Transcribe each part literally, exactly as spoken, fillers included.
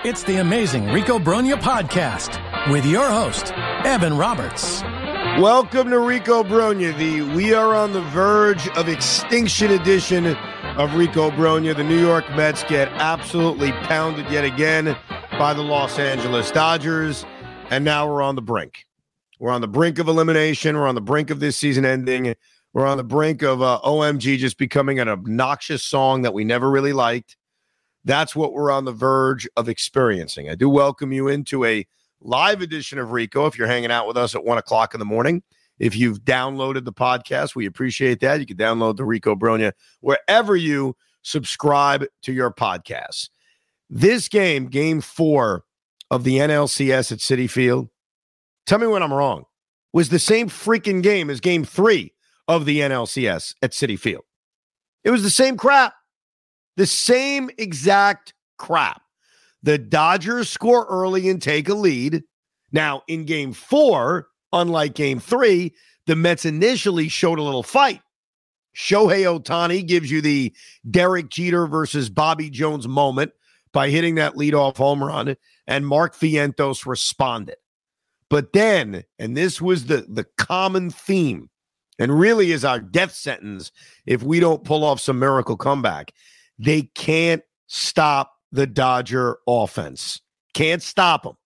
It's the amazing Rico Brogna podcast with your host, Evan Roberts. Welcome to Rico Brogna, the We Are on the Verge of Extinction edition of Rico Brogna. The New York Mets get absolutely pounded yet again by the Los Angeles Dodgers, and now we're on the brink. We're on the brink of elimination. We're on the brink of this season ending. We're on the brink of uh, O M G just becoming an obnoxious song that we never really liked. That's what we're on the verge of experiencing. I do welcome you into a live edition of Rico if you're hanging out with us at one o'clock in the morning. If you've downloaded the podcast, we appreciate that. You can download the Rico Brogna wherever you subscribe to your podcasts. This game, game four of the N L C S at Citi Field, tell me when I'm wrong, was the same freaking game as game three of the N L C S at Citi Field. It was the same crap. The same exact crap. The Dodgers score early and take a lead. Now, in game four, unlike game three, the Mets initially showed a little fight. Shohei Ohtani gives you the Derek Jeter versus Bobby Jones moment by hitting that leadoff home run, and Mark Vientos responded. But then, and this was the, the common theme, and really is our death sentence if we don't pull off some miracle comeback, they can't stop the Dodger offense. Can't stop them.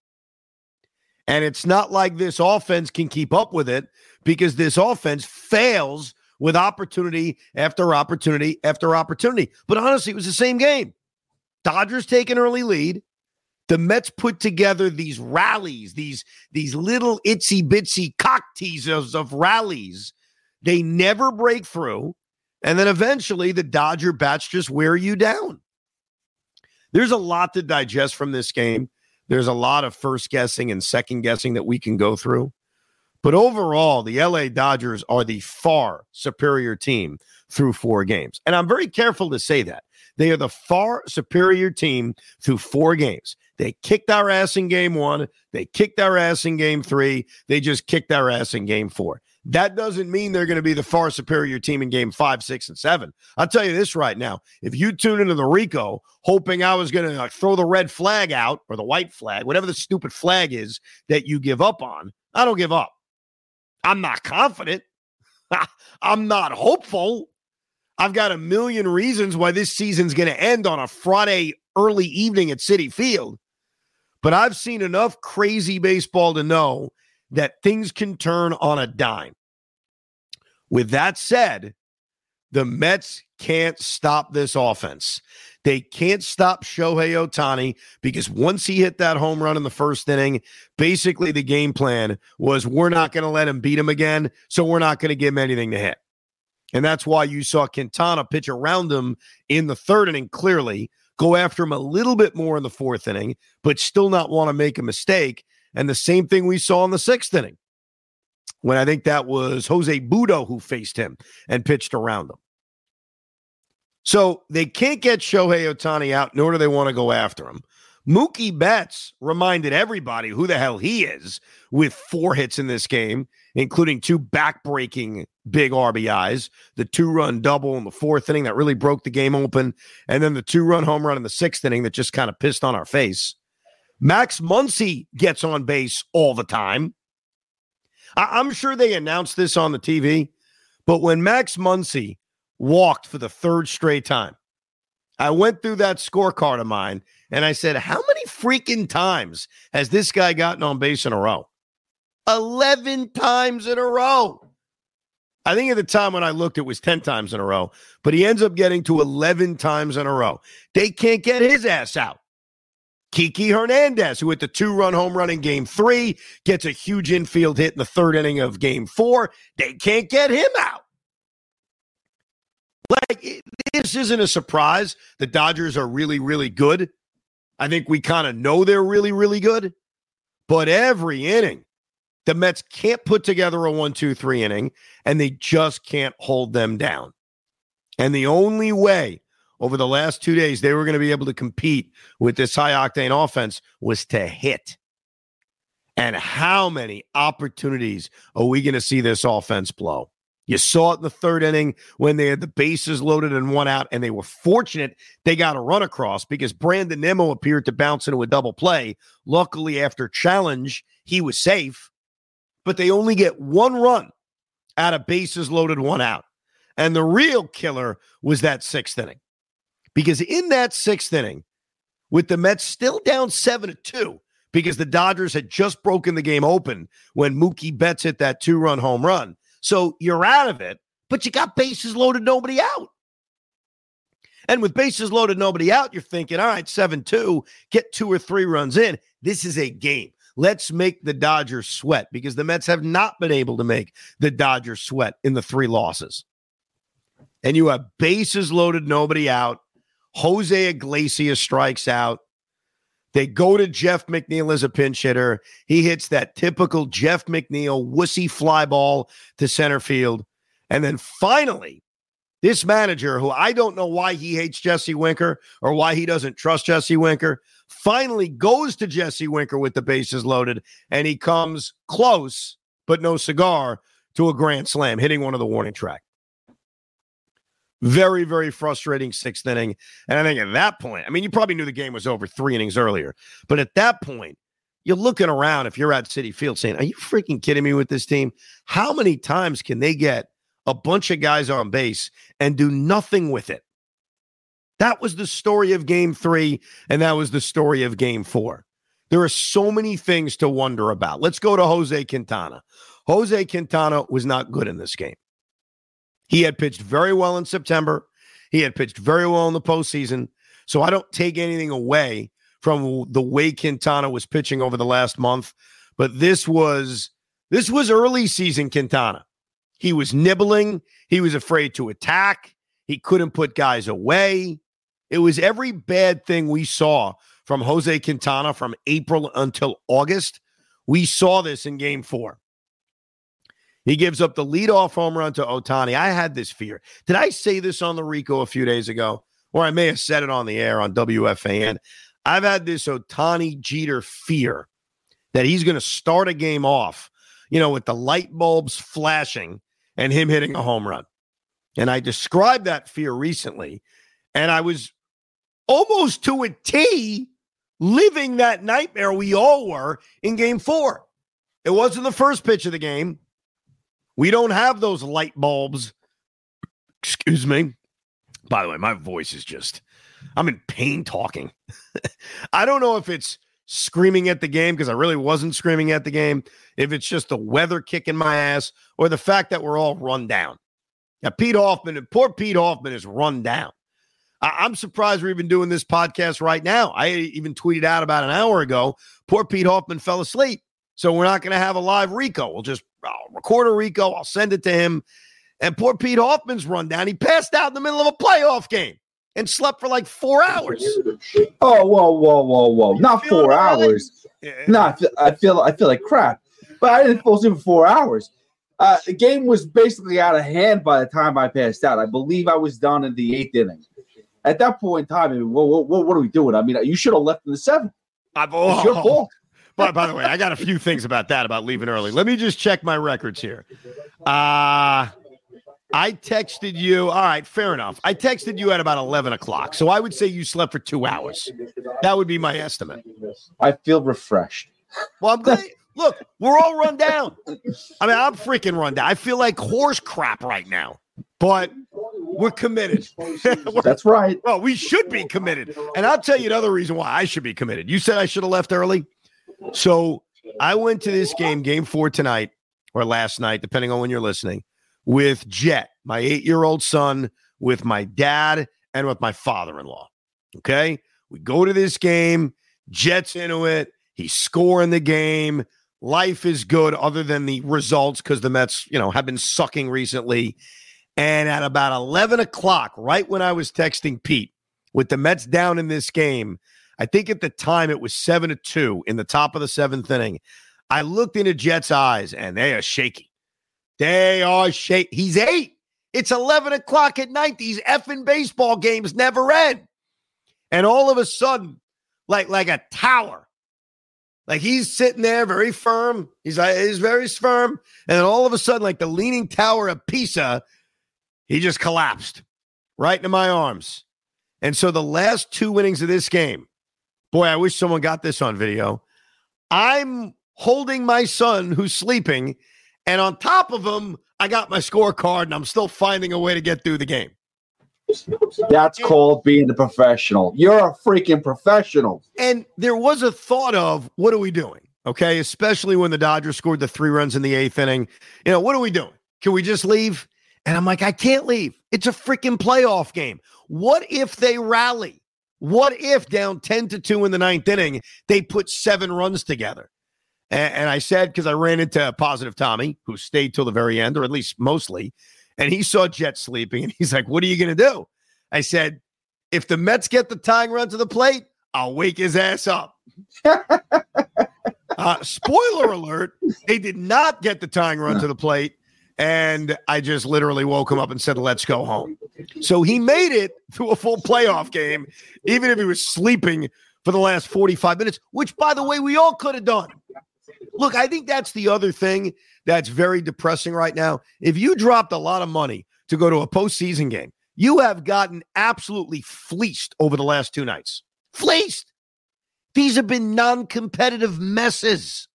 And it's not like this offense can keep up with it, because this offense fails with opportunity after opportunity after opportunity. But honestly, it was the same game. Dodgers take an early lead. The Mets put together these rallies, these, these little itsy-bitsy cock teasers of rallies. They never break through. And then eventually the Dodger bats just wear you down. There's a lot to digest from this game. There's a lot of first guessing and second guessing that we can go through. But overall, the L A Dodgers are the far superior team through four games. And I'm very careful to say that. They are the far superior team through four games. They kicked our ass in game one. They kicked our ass in game three. They just kicked our ass in game four. That doesn't mean they're going to be the far superior team in game five, six, and seven. I'll tell you this right now. If you tune into the Rico hoping I was going to like, throw the red flag out or the white flag, whatever the stupid flag is that you give up on, I don't give up. I'm not confident. I'm not hopeful. I've got a million reasons why this season's going to end on a Friday early evening at Citi Field. But I've seen enough crazy baseball to know that things can turn on a dime. With that said, the Mets can't stop this offense. They can't stop Shohei Ohtani, because once he hit that home run in the first inning, basically the game plan was we're not going to let him beat him again, so we're not going to give him anything to hit. And that's why you saw Quintana pitch around him in the third inning clearly, go after him a little bit more in the fourth inning, but still not want to make a mistake. And the same thing we saw in the sixth inning, when I think that was Jose Budo who faced him and pitched around him. So they can't get Shohei Ohtani out, nor do they want to go after him. Mookie Betts reminded everybody who the hell he is with four hits in this game, including two back-breaking big R B Is, the two-run double in the fourth inning that really broke the game open, and then the two-run home run in the sixth inning that just kind of pissed on our face. Max Muncy gets on base all the time. I- I'm sure they announced this on the T V, but when Max Muncy walked for the third straight time, I went through that scorecard of mine and I said, how many freaking times has this guy gotten on base in a row? eleven times in a row. I think at the time when I looked, it was ten times in a row, but he ends up getting to eleven times in a row. They can't get his ass out. Kiki Hernandez, who hit the two-run home run in game three, gets a huge infield hit in the third inning of game four. They can't get him out. Like, it, this isn't a surprise. The Dodgers are really, really good. I think we kind of know they're really, really good. But every inning, the Mets can't put together a one, two, three inning, and they just can't hold them down. And the only way over the last two days they were going to be able to compete with this high-octane offense was to hit. And how many opportunities are we going to see this offense blow? You saw it in the third inning when they had the bases loaded and one out, and they were fortunate they got a run across because Brandon Nimmo appeared to bounce into a double play. Luckily, after challenge, he was safe, but they only get one run out of bases loaded, one out. And the real killer was that sixth inning, because in that sixth inning, with the Mets still down seven to two, because the Dodgers had just broken the game open when Mookie Betts hit that two-run home run. So you're out of it, but you got bases loaded, nobody out. And with bases loaded, nobody out, you're thinking, all right, seven two, get two or three runs in. This is a game. Let's make the Dodgers sweat, because the Mets have not been able to make the Dodgers sweat in the three losses. And you have bases loaded, nobody out. Jose Iglesias strikes out. They go to Jeff McNeil as a pinch hitter. He hits that typical Jeff McNeil wussy fly ball to center field. And then finally, this manager, who I don't know why he hates Jesse Winker or why he doesn't trust Jesse Winker, finally goes to Jesse Winker with the bases loaded, and he comes close, but no cigar, to a grand slam, hitting one of the warning track. Very, very frustrating sixth inning. And I think at that point, I mean, you probably knew the game was over three innings earlier. But at that point, you're looking around if you're at Citi Field saying, are you freaking kidding me with this team? How many times can they get a bunch of guys on base and do nothing with it? That was the story of game three, and that was the story of game four. There are so many things to wonder about. Let's go to Jose Quintana. Jose Quintana was not good in this game. He had pitched very well in September. He had pitched very well in the postseason. So I don't take anything away from the way Quintana was pitching over the last month. But this was this was early season Quintana. He was nibbling. He was afraid to attack. He couldn't put guys away. It was every bad thing we saw from Jose Quintana from April until August. We saw this in game four. He gives up the leadoff home run to Ohtani. I had this fear. Did I say this on the Rico a few days ago? Or I may have said it on the air on W F A N. I've had this Ohtani Jeter fear that he's going to start a game off, you know, with the light bulbs flashing and him hitting a home run. And I described that fear recently, and I was almost to a T living that nightmare we all were in game four. It wasn't the first pitch of the game. We don't have those light bulbs. Excuse me. By the way, my voice is just, I'm in pain talking. I don't know if it's screaming at the game, because I really wasn't screaming at the game, if it's just the weather kicking my ass, or the fact that we're all run down. Now, Pete Hoffman, and poor Pete Hoffman is run down. I- I'm surprised we're even doing this podcast right now. I even tweeted out about an hour ago, poor Pete Hoffman fell asleep. So we're not going to have a live Rico. We'll just I'll record a Rico. I'll send it to him. And poor Pete Hoffman's run down. He passed out in the middle of a playoff game and slept for like four hours. Oh, whoa, whoa, whoa, whoa! Not four hours. Yeah. No, I feel, I feel, I feel like crap. But I didn't fall asleep for four hours. Uh, the game was basically out of hand by the time I passed out. I believe I was done in the eighth inning. At that point in time, I mean, what, what, what are we doing? I mean, you should have left in the seventh. I've, oh. It's your fault. But by the way, I got a few things about that, about leaving early. Let me just check my records here. Uh, I texted you. All right, fair enough. I texted you at about eleven o'clock. So I would say you slept for two hours. That would be my estimate. I feel refreshed. Well, I'm glad. Look, we're all run down. I mean, I'm freaking run down. I feel like horse crap right now. But we're committed. we're, That's right. Well, we should be committed. And I'll tell you another reason why I should be committed. You said I should have left early. So I went to this game, game four tonight, or last night, depending on when you're listening, with Jet, my eight-year-old son, with my dad, and with my father-in-law. Okay? We go to this game. Jet's into it. He's scoring the game. Life is good other than the results, because the Mets, you know, have been sucking recently. And at about eleven o'clock, right when I was texting Pete, with the Mets down in this game, I think at the time it was seven to two in the top of the seventh inning. I looked into Jet's eyes, and they are shaky. They are shaky. He's eight. It's eleven o'clock at night. These effing baseball games never end. And all of a sudden, like, like a tower, Like he's sitting there very firm. He's like, he's very firm. And then all of a sudden, like the Leaning Tower of Pisa, he just collapsed right into my arms. And so the last two innings of this game, boy, I wish someone got this on video. I'm holding my son who's sleeping, and on top of him, I got my scorecard, and I'm still finding a way to get through the game. That's called being a professional. You're a freaking professional. And there was a thought of, what are we doing? Okay, especially when the Dodgers scored the three runs in the eighth inning. You know, what are we doing? Can we just leave? And I'm like, I can't leave. It's a freaking playoff game. What if they rally? What if down ten to two in the ninth inning, they put seven runs together? And, and I said, because I ran into Positive Tommy, who stayed till the very end, or at least mostly, and he saw Jet sleeping, and he's like, what are you going to do? I said, if the Mets get the tying run to the plate, I'll wake his ass up. uh, spoiler alert, they did not get the tying run to the plate, and I just literally woke him up and said, let's go home. So he made it to a full playoff game, even if he was sleeping for the last forty-five minutes, which, by the way, we all could have done. Look, I think that's the other thing that's very depressing right now. If you dropped a lot of money to go to a postseason game, you have gotten absolutely fleeced over the last two nights. Fleeced. These have been non-competitive messes.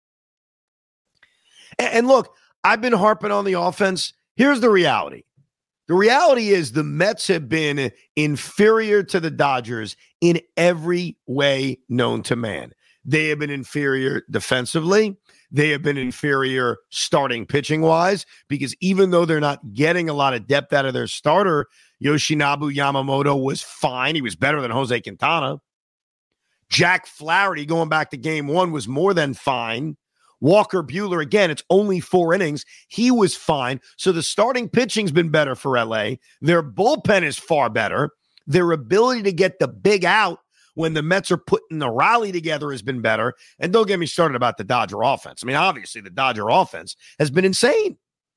And, and look, I've been harping on the offense. Here's the reality. The reality is the Mets have been inferior to the Dodgers in every way known to man. They have been inferior defensively. They have been inferior starting pitching-wise, because even though they're not getting a lot of depth out of their starter, Yoshinobu Yamamoto was fine. He was better than Jose Quintana. Jack Flaherty, going back to game one, was more than fine. Walker Buehler, again, it's only four innings. He was fine. So the starting pitching's been better for L A. Their bullpen is far better. Their ability to get the big out when the Mets are putting the rally together has been better. And don't get me started about the Dodger offense. I mean, obviously, the Dodger offense has been insane.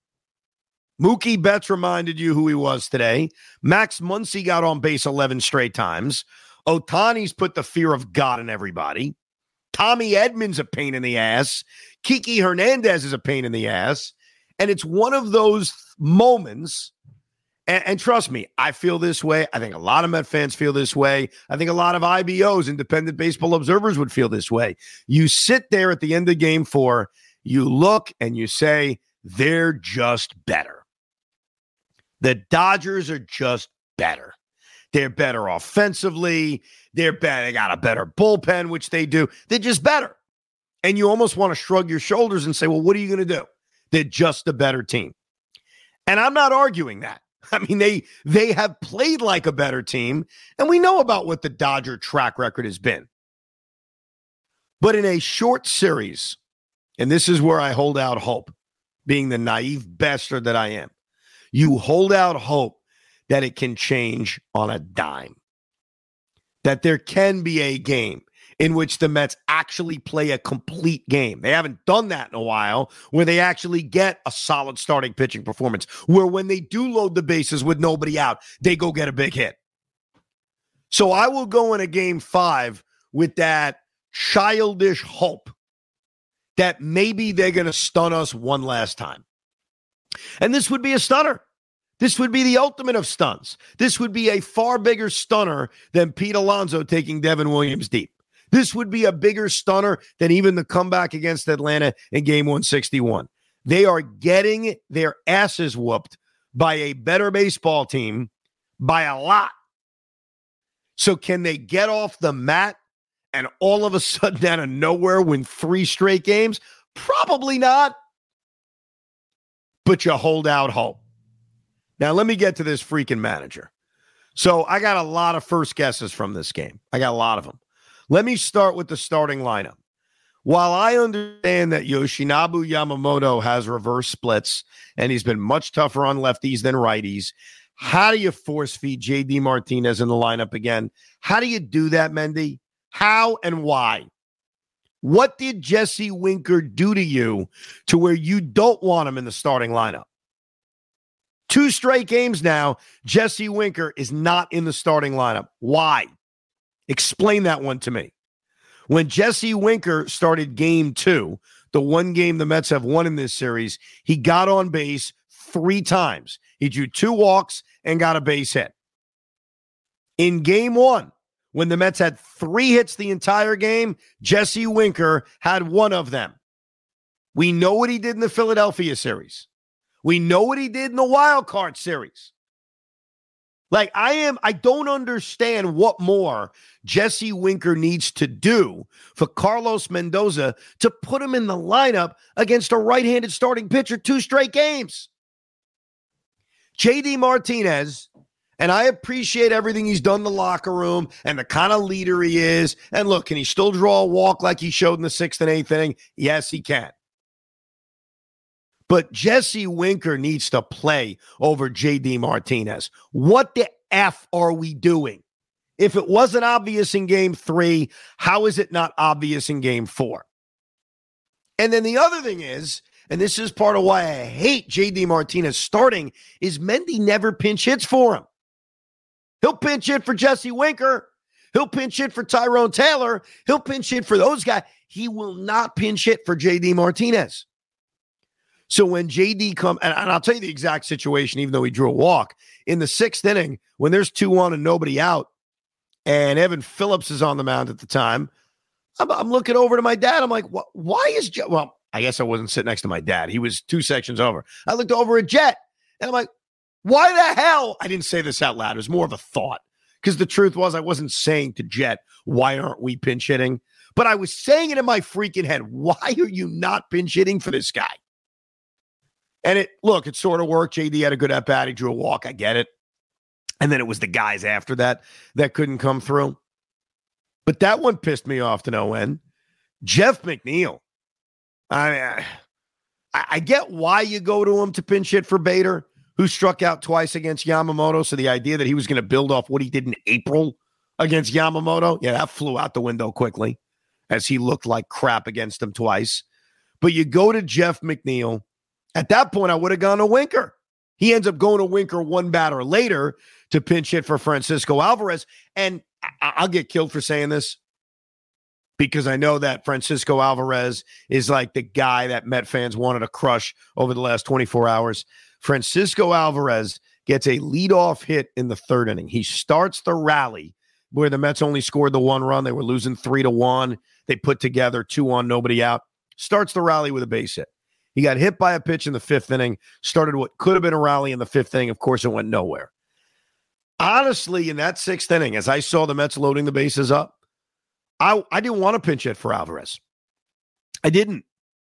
Mookie Betts reminded you who he was today. Max Muncy got on base eleven straight times. Ohtani's put the fear of God in everybody. Tommy Edman's a pain in the ass. Kiki Hernandez is a pain in the ass. And it's one of those moments, and, and trust me, I feel this way. I think a lot of Met fans feel this way. I think a lot of I B Os, independent baseball observers, would feel this way. You sit there at the end of game four, you look and you say, they're just better. The Dodgers are just better. They're better offensively. They're better. They got a better bullpen, which they do. They're just better. And you almost want to shrug your shoulders and say, well, what are you going to do? They're just a better team. And I'm not arguing that. I mean, they they have played like a better team, and we know about what the Dodger track record has been. But in a short series, and this is where I hold out hope, being the naive bastard that I am, you hold out hope that it can change on a dime. That there can be a game in which the Mets actually play a complete game. They haven't done that in a while, where they actually get a solid starting pitching performance, where when they do load the bases with nobody out, they go get a big hit. So I will go in a game five with that childish hope that maybe they're going to stun us one last time. And this would be a stunner. This would be the ultimate of stunts. This would be a far bigger stunner than Pete Alonso taking Devin Williams deep. This would be a bigger stunner than even the comeback against Atlanta in game one sixty-one. They are getting their asses whooped by a better baseball team by a lot. So can they get off the mat and all of a sudden out of nowhere win three straight games? Probably not. But you hold out hope. Now, let me get to this freaking manager. So I got a lot of first guesses from this game. I got a lot of them. Let me start with the starting lineup. While I understand that Yoshinobu Yamamoto has reverse splits and he's been much tougher on lefties than righties, how do you force feed J D Martinez in the lineup again? How do you do that, Mendy? How and why? What did Jesse Winker do to you to where you don't want him in the starting lineup? Two straight games now, Jesse Winker is not in the starting lineup. Why? Explain that one to me. When Jesse Winker started game two, the one game the Mets have won in this series, he got on base three times. He drew two walks and got a base hit. In game one, when the Mets had three hits the entire game, Jesse Winker had one of them. We know what he did in the Philadelphia series. We know what he did in the wild card series. Like, I am, I don't understand what more Jesse Winker needs to do for Carlos Mendoza to put him in the lineup against a right-handed starting pitcher two straight games. J D Martinez, and I appreciate everything he's done in the locker room and the kind of leader he is. And look, can he still draw a walk like he showed in the sixth and eighth inning? Yes, he can. But Jesse Winker needs to play over J D Martinez. What the F are we doing? If it wasn't obvious in game three, how is it not obvious in game four? And then the other thing is, and this is part of why I hate J D Martinez starting, is Mendy never pinch hits for him. He'll pinch hit for Jesse Winker. He'll pinch hit for Tyrone Taylor. He'll pinch hit for those guys. He will not pinch hit for J D Martinez. So when J D come, and, and I'll tell you the exact situation, even though he drew a walk, in the sixth inning, when there's two on and nobody out, and Evan Phillips is on the mound at the time, I'm, I'm looking over to my dad. I'm like, what, why is Jet? Well, I guess I wasn't sitting next to my dad. He was two sections over. I looked over at Jet, and I'm like, why the hell? I didn't say this out loud. It was more of a thought, because the truth was I wasn't saying to Jet, why aren't we pinch hitting? But I was saying it in my freaking head. Why are you not pinch hitting for this guy? And it, look, it sort of worked. J D had a good at bat. He drew a walk. I get it. And then it was the guys after that that couldn't come through. But that one pissed me off to no end. Jeff McNeil. I, I, I get why you go to him to pinch hit for Bader, who struck out twice against Yamamoto. So the idea that he was going to build off what he did in April against Yamamoto, yeah, that flew out the window quickly as he looked like crap against him twice. But you go to Jeff McNeil. At that point, I would have gone to Winker. He ends up going to Winker one batter later to pinch hit for Francisco Alvarez. And I- I'll get killed for saying this because I know that Francisco Alvarez is like the guy that Met fans wanted to crush over the last twenty-four hours. Francisco Alvarez gets a leadoff hit in the third inning. He starts the rally where the Mets only scored the one run. They were losing three to one. They put together two on, nobody out. Starts the rally with a base hit. He got hit by a pitch in the fifth inning, started what could have been a rally in the fifth inning. Of course, it went nowhere. Honestly, in that sixth inning, as I saw the Mets loading the bases up, I, I didn't want to pinch hit for Alvarez. I didn't.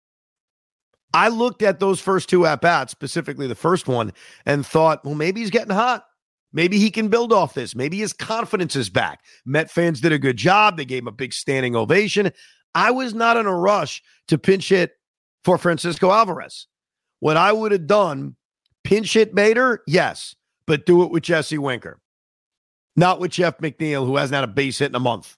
I looked at those first two at-bats, specifically the first one, and thought, well, maybe he's getting hot. Maybe he can build off this. Maybe his confidence is back. Met fans did a good job. They gave him a big standing ovation. I was not in a rush to pinch hit for Francisco Alvarez. What I would have done, pinch hit Bader, yes, but do it with Jesse Winker. Not with Jeff McNeil, who hasn't had a base hit in a month.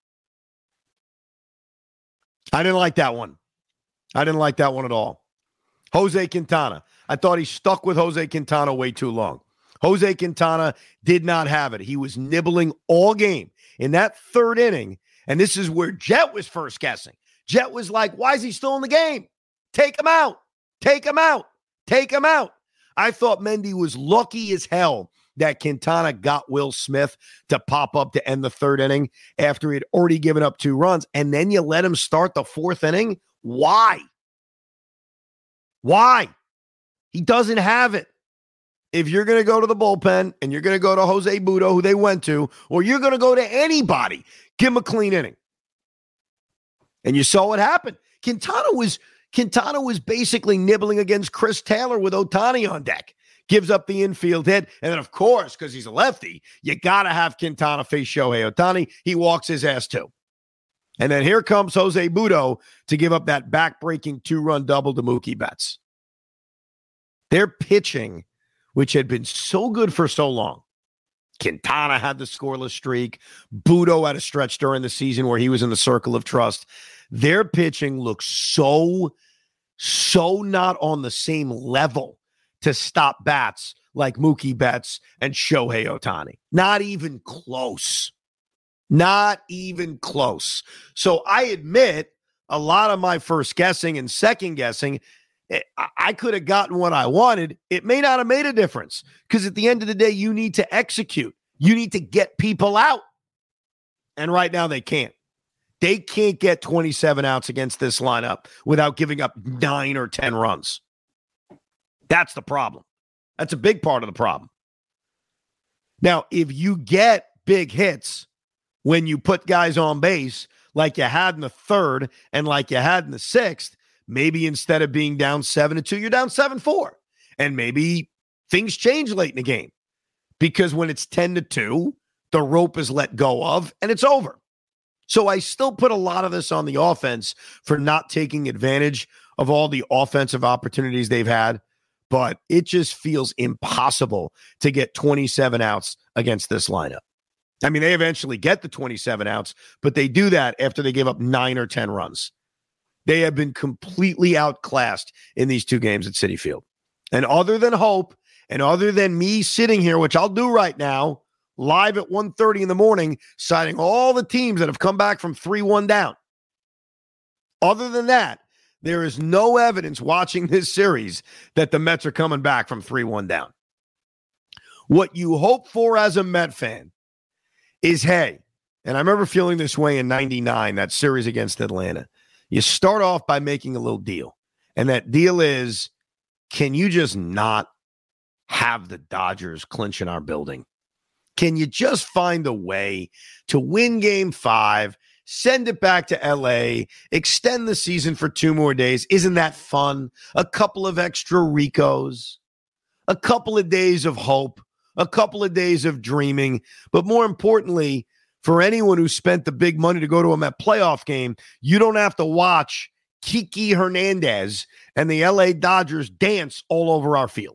I didn't like that one. I didn't like that one at all. Jose Quintana. I thought he stuck with Jose Quintana way too long. Jose Quintana did not have it. He was nibbling all game. In that third inning, and this is where Jet was first guessing. Jet was like, why is he still in the game? Take him out. Take him out. Take him out. I thought Mendy was lucky as hell that Quintana got Will Smith to pop up to end the third inning after he had already given up two runs, and then you let him start the fourth inning? Why? Why? He doesn't have it. If you're going to go to the bullpen and you're going to go to Jose Butto, who they went to, or you're going to go to anybody, give him a clean inning. And you saw what happened. Quintana was Quintana was basically nibbling against Chris Taylor with Ohtani on deck. Gives up the infield hit. And then, of course, because he's a lefty, you got to have Quintana face Shohei Ohtani. He walks his ass too. And then here comes Jose Butto to give up that back-breaking two-run double to Mookie Betts. Their pitching, which had been so good for so long. Quintana had the scoreless streak. Butto had a stretch during the season where he was in the circle of trust. Their pitching looks so, so not on the same level to stop bats like Mookie Betts and Shohei Ohtani. Not even close. Not even close. So I admit a lot of my first guessing and second guessing, I could have gotten what I wanted. It may not have made a difference because at the end of the day, you need to execute. You need to get people out. And right now they can't. They can't get twenty-seven outs against this lineup without giving up nine or ten runs. That's the problem. That's a big part of the problem. Now, if you get big hits when you put guys on base like you had in the third and like you had in the sixth, maybe instead of being down seven to two, you're down seven four. And maybe things change late in the game because when it's ten to two, the rope is let go of and it's over. So I still put a lot of this on the offense for not taking advantage of all the offensive opportunities they've had, but it just feels impossible to get twenty-seven outs against this lineup. I mean, they eventually get the twenty-seven outs, but they do that after they give up nine or ten runs. They have been completely outclassed in these two games at Citi Field. And other than hope, and other than me sitting here, which I'll do right now, live at one thirty in the morning, citing all the teams that have come back from three one down. Other than that, there is no evidence watching this series that the Mets are coming back from three one down. What you hope for as a Met fan is, hey, and I remember feeling this way in ninety-nine, that series against Atlanta. You start off by making a little deal. And that deal is, can you just not have the Dodgers clinch in our building? Can you just find a way to win game five, send it back to L A, extend the season for two more days? Isn't that fun? A couple of extra Ricos, a couple of days of hope, a couple of days of dreaming. But more importantly, for anyone who spent the big money to go to a Met playoff game, you don't have to watch Kiki Hernandez and the L A Dodgers dance all over our field.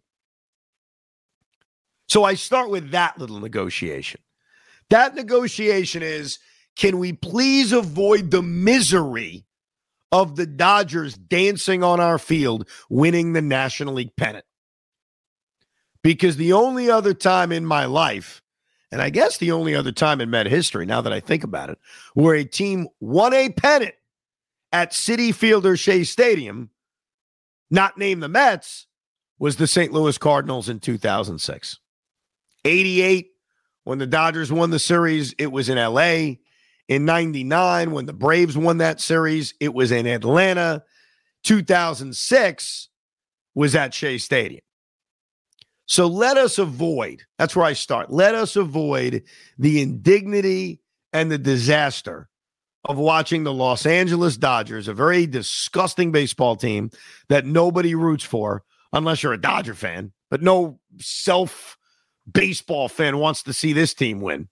So I start with that little negotiation. That negotiation is, can we please avoid the misery of the Dodgers dancing on our field, winning the National League pennant? Because the only other time in my life, and I guess the only other time in Met history, now that I think about it, where a team won a pennant at Citi Field or Shea Stadium, not named the Mets, was the Saint Louis Cardinals in two thousand six. eighty-eight, when the Dodgers won the series, it was in L A. In ninety-nine, when the Braves won that series, it was in Atlanta. two thousand six was at Shea Stadium. So let us avoid, that's where I start, let us avoid the indignity and the disaster of watching the Los Angeles Dodgers, a very disgusting baseball team that nobody roots for, unless you're a Dodger fan, but no self-baseball fan wants to see this team win.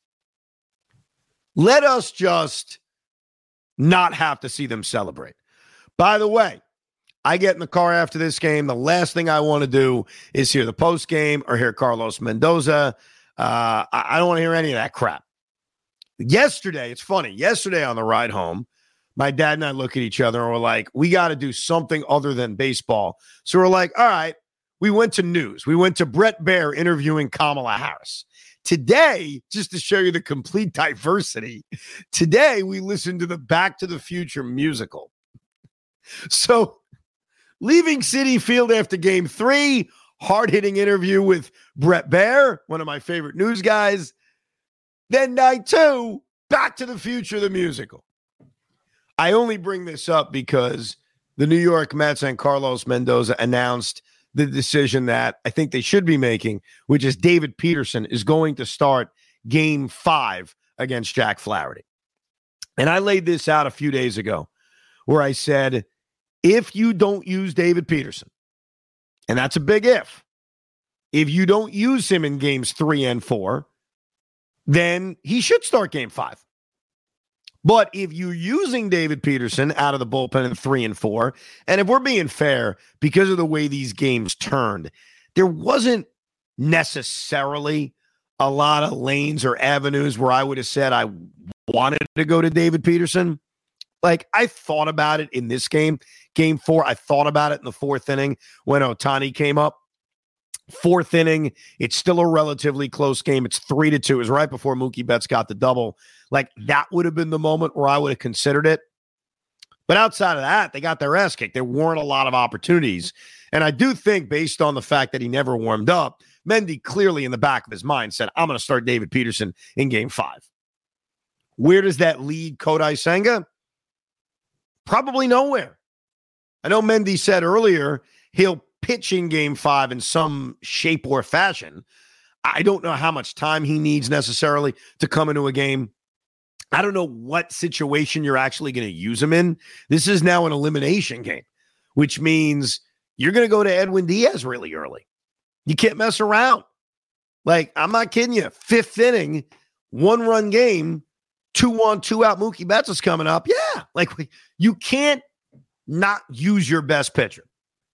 Let us just not have to see them celebrate. By the way, I get in the car after this game. The last thing I want to do is hear the post game or hear Carlos Mendoza. Uh, I, I don't want to hear any of that crap. Yesterday, it's funny. Yesterday on the ride home, my dad and I look at each other and we're like, we got to do something other than baseball. So we're like, all right, we went to news. We went to Brett Baer interviewing Kamala Harris. Today, just to show you the complete diversity, today we listened to the Back to the Future musical. So leaving Citi Field after game three, hard-hitting interview with Brett Baer, one of my favorite news guys. Then night two, Back to the Future, the musical. I only bring this up because the New York Mets and Carlos Mendoza announced the decision that I think they should be making, which is David Peterson is going to start game five against Jack Flaherty. And I laid this out a few days ago where I said, if you don't use David Peterson, and that's a big if, if you don't use him in games three and four, then he should start game five. But if you're using David Peterson out of the bullpen in three and four, and if we're being fair, because of the way these games turned, there wasn't necessarily a lot of lanes or avenues where I would have said I wanted to go to David Peterson. Like, I thought about it in this game, game four. I thought about it in the fourth inning when Ohtani came up. Fourth inning, it's still a relatively close game. It's three to two. It was right before Mookie Betts got the double. Like, that would have been the moment where I would have considered it. But outside of that, they got their ass kicked. There weren't a lot of opportunities. And I do think, based on the fact that he never warmed up, Mendy clearly in the back of his mind said, I'm going to start David Peterson in game five. Where does that lead Kodai Senga? Probably nowhere. I know Mendy said earlier he'll pitch in game five in some shape or fashion. I don't know how much time he needs necessarily to come into a game. I don't know what situation you're actually going to use him in. This is now an elimination game, which means you're going to go to Edwin Diaz really early. You can't mess around. Like, I'm not kidding you. Fifth inning, one-run game, two on, two out. Mookie Betts is coming up. Yeah, like, you can't not use your best pitcher.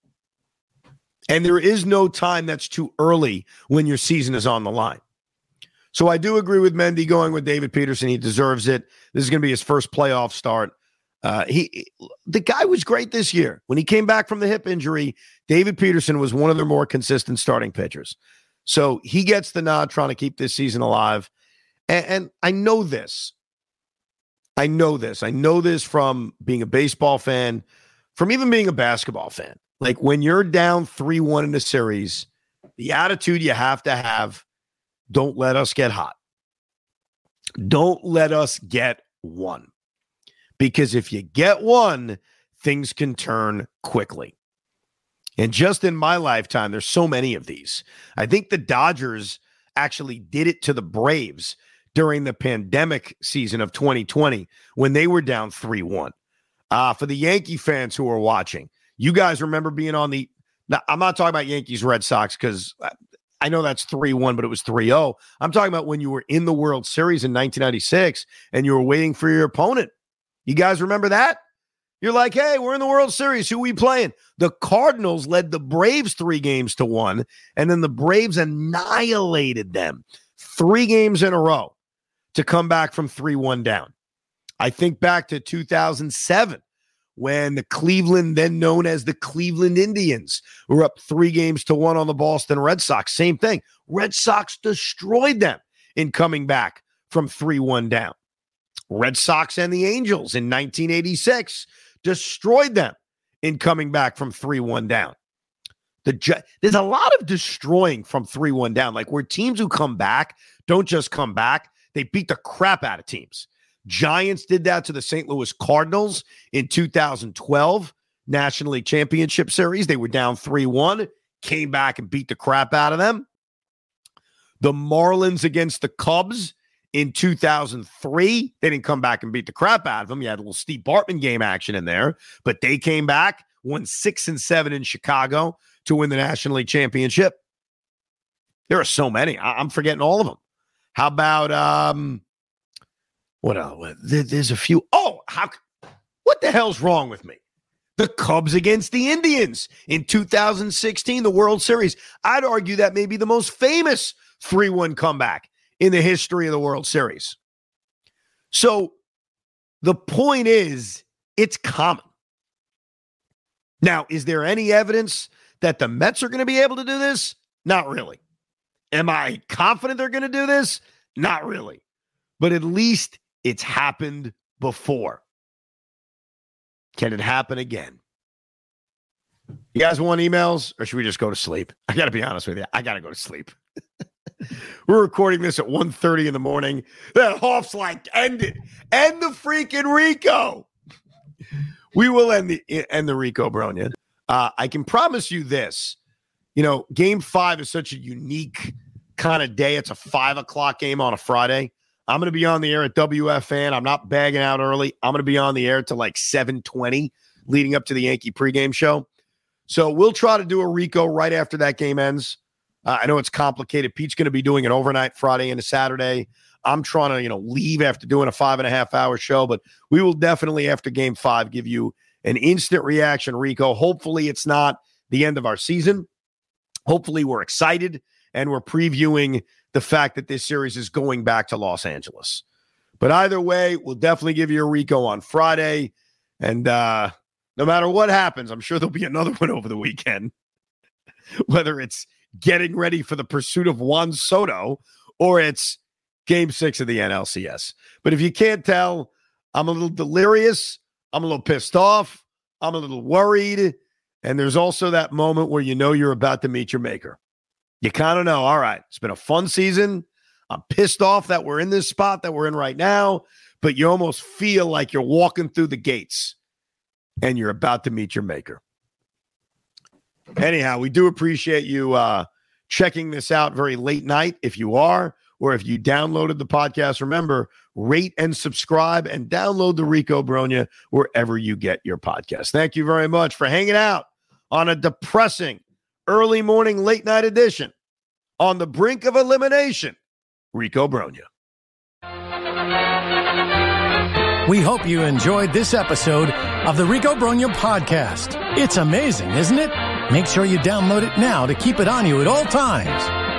And there is no time that's too early when your season is on the line. So I do agree with Mendy going with David Peterson. He deserves it. This is going to be his first playoff start. Uh, he, the guy was great this year. When he came back from the hip injury, David Peterson was one of their more consistent starting pitchers. So he gets the nod trying to keep this season alive. And, and I know this. I know this. I know this from being a baseball fan, from even being a basketball fan. Like, when you're down three one in a series, the attitude you have to have, don't let us get hot. Don't let us get one. Because if you get one, things can turn quickly. And just in my lifetime, there's so many of these. I think the Dodgers actually did it to the Braves during the pandemic season of twenty twenty when they were down three one. Uh, for the Yankee fans who are watching, you guys remember being on the – now, I'm not talking about Yankees Red Sox because – I know that's three one, but it was three oh. I'm talking about when you were in the World Series in nineteen ninety-six and you were waiting for your opponent. You guys remember that? You're like, hey, we're in the World Series. Who are we playing? The Cardinals led the Braves three games to one, and then the Braves annihilated them three games in a row to come back from three one down. I think back to two thousand seven. When the Cleveland, then known as the Cleveland Indians, were up three games to one on the Boston Red Sox. Same thing. Red Sox destroyed them in coming back from three one down. Red Sox and the Angels in nineteen eighty-six destroyed them in coming back from three one down. The There's a lot of destroying from three one down, like where teams who come back don't just come back, they beat the crap out of teams. Giants did that to the Saint Louis Cardinals in two thousand twelve National League Championship Series. They were down three one, came back and beat the crap out of them. The Marlins against the Cubs in two thousand three, they didn't come back and beat the crap out of them. You had a little Steve Bartman game action in there, but they came back, won six and seven in Chicago to win the National League Championship. There are so many. I- I'm forgetting all of them. How about, um, what else? There's a few. Oh, how? What the hell's wrong with me? The Cubs against the Indians in two thousand sixteen, the World Series. I'd argue that may be the most famous three one comeback in the history of the World Series. So the point is, it's common. Now, is there any evidence that the Mets are going to be able to do this? Not really. Am I confident they're going to do this? Not really. But at least it's happened before. Can it happen again? You guys want emails, or should we just go to sleep? I got to be honest with you. I got to go to sleep. We're recording this at one thirty in the morning. That Hoff's like, end it. End the freaking Rico. We will end the end the Rico Bronya. Uh, I can promise you this. You know, game five is such a unique kind of day. It's a five o'clock game on a Friday. I'm going to be on the air at W F N. I'm not bagging out early. I'm going to be on the air to like seven twenty leading up to the Yankee pregame show. So we'll try to do a Rico right after that game ends. Uh, I know it's complicated. Pete's going to be doing an overnight Friday into Saturday. I'm trying to, you know, leave after doing a five and a half hour show, but we will definitely after game five give you an instant reaction, Rico. Hopefully it's not the end of our season. Hopefully we're excited and we're previewing the fact that this series is going back to Los Angeles. But either way, we'll definitely give you a Rico on Friday. And uh, no matter what happens, I'm sure there'll be another one over the weekend. Whether it's getting ready for the pursuit of Juan Soto, or it's game six of the N L C S. But if you can't tell, I'm a little delirious. I'm a little pissed off. I'm a little worried. And there's also that moment where you know you're about to meet your maker. You kind of know, all right, it's been a fun season. I'm pissed off that we're in this spot that we're in right now, but you almost feel like you're walking through the gates and you're about to meet your maker. Anyhow, we do appreciate you uh, checking this out very late night if you are, or if you downloaded the podcast. Remember, rate and subscribe and download the Rico Brogna wherever you get your podcast. Thank you very much for hanging out on a depressing early morning, late night edition on the brink of elimination. Rico Brogna. We hope you enjoyed this episode of the Rico Brogna podcast. It's amazing, isn't it? Make sure you download it now to keep it on you at all times.